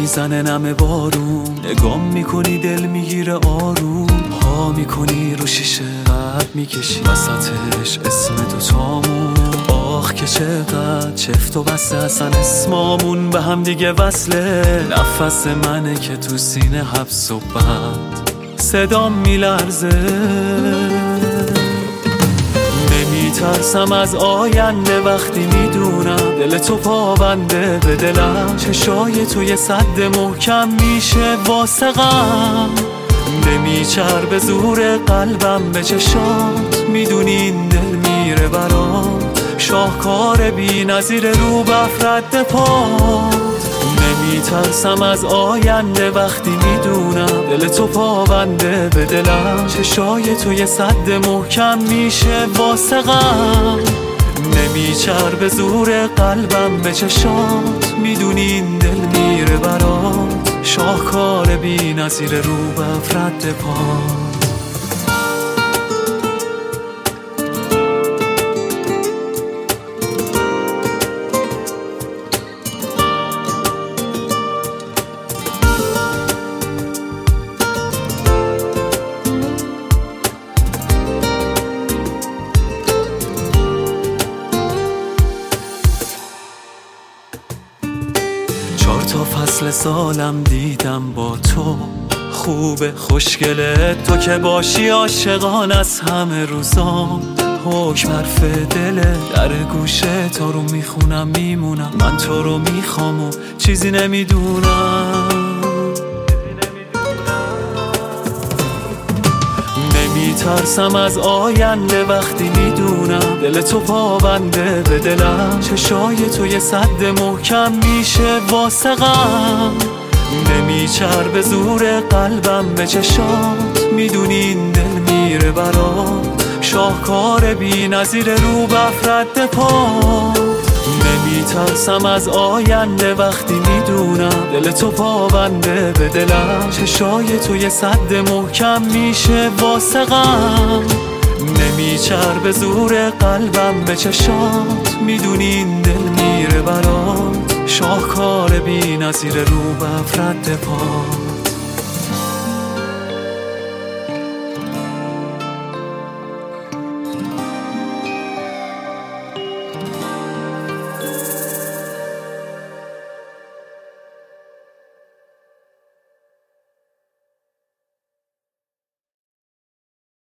میزنه نم بارون، نگام میکنی دل میگیره آروم، پا میکنی رو شیشه قد میکشی وسطش اسم دوتامون. آخ که چقدر چفت و بسته اصلا اسمامون به هم دیگه وصله. نفس منه که تو سینه حبس و بند صدام میلرزه. نمیترسم از آینده وقتی میدونم دل تو پابنده به دلم. چشای تو یه سد محکم میشه واسه غم، نمیچربه زور قلبم به چشات، میدونی این دل میره برام. شاهکار بی نظیر رو بفرد پات. نمیترسم از آینده وقتی میدونم دل تو پابنده به دلم. چشای تو یه سد محکم میشه واسه غم، نمیچربه زور قلبم به چشات، میدونی این دل میره برات. شاهکار بی نظیر رو بفرد پات. چهار تا فصل سالم دیدم با تو، خوبه خوشگله تو که باشی عاشقان از همه روزام. حکم حرف دله در گوشه تو رو میخونم میمونم، من تو رو میخوام و چیزی نمیدونم. نمیترسم از آینده وقتی میدونم دل تو پابنده به دلم. چشای تو یه سد محکم میشه واسه غم، نمیچربه زور قلبم به چشات، میدونی این دل میره برات. شاهکار بی نظیر رو بفرد پات. نمیترسم از آینده وقتی میدونم دل تو پابنده به دلم. چشای تو یه سد محکم میشه واسه غم، نمیچربه زور قلبم به چشات، میدونی این دل میره برات. شاهکار بی نظیر رو بفرد پات.